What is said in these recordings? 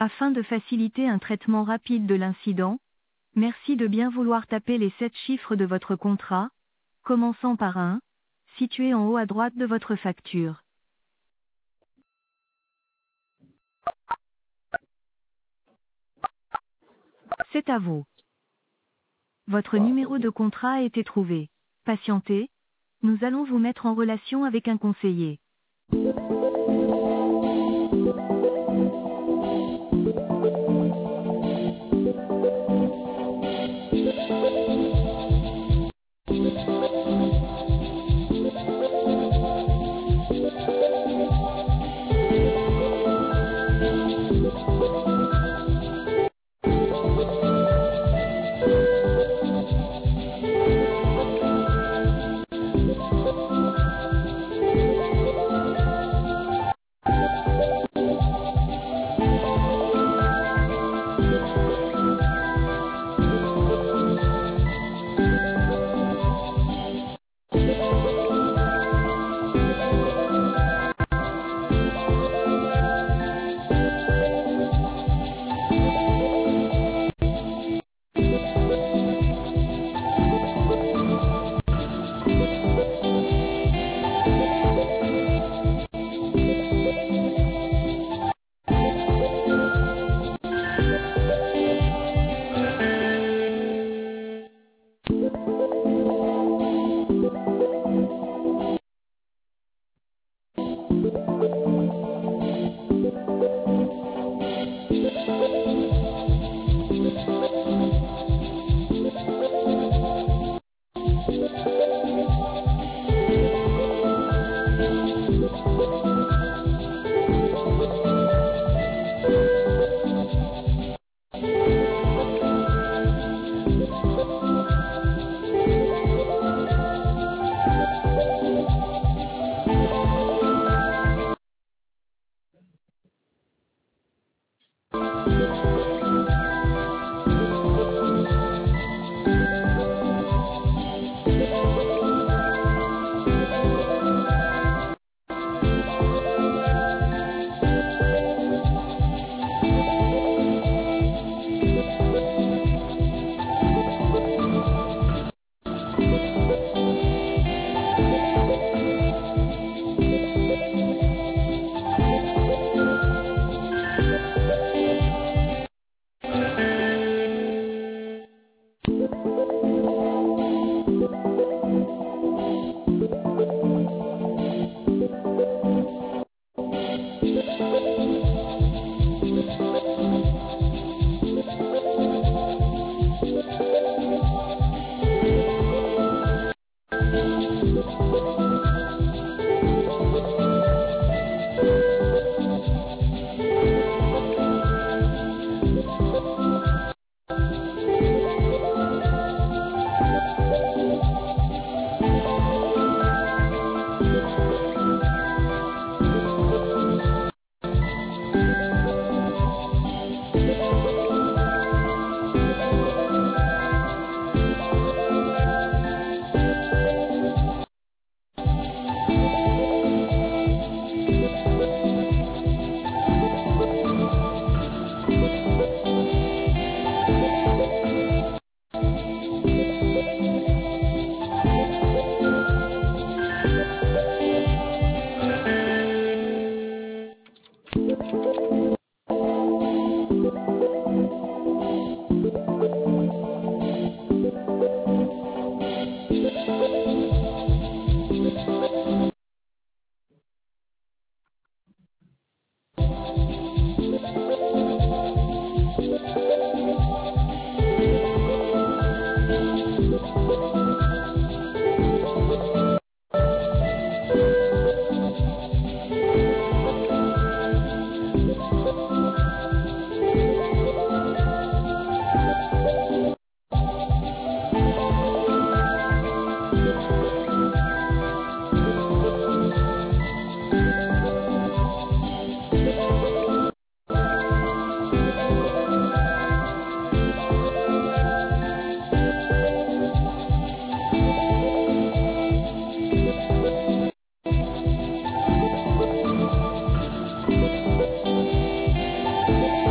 Afin de faciliter un traitement rapide de l'incident, merci de bien vouloir taper les 7 chiffres de votre contrat, commençant par 1, situé en haut à droite de votre facture. C'est à vous. Votre numéro de contrat a été trouvé. Patientez, nous allons vous mettre en relation avec un conseiller.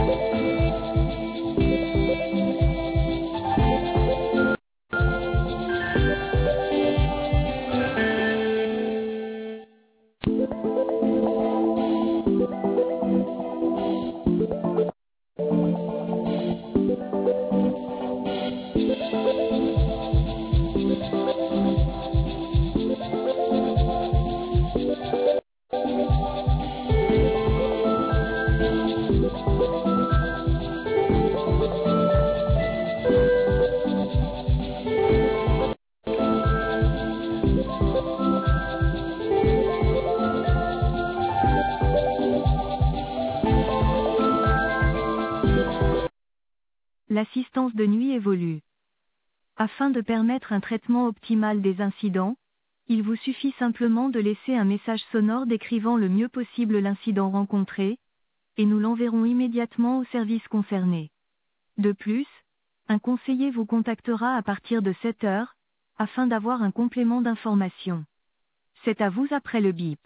L'assistance de nuit évolue. Afin de permettre un traitement optimal des incidents, il vous suffit simplement de laisser un message sonore décrivant le mieux possible l'incident rencontré, et nous l'enverrons immédiatement au service concerné. De plus, un conseiller vous contactera à partir de 7 heures, afin d'avoir un complément d'information. C'est à vous après le bip.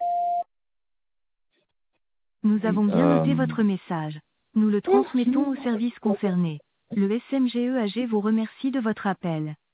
Nous Oui, avons bien noté votre message. Nous le transmettons au service concerné. Le SMGEAG vous remercie de votre appel.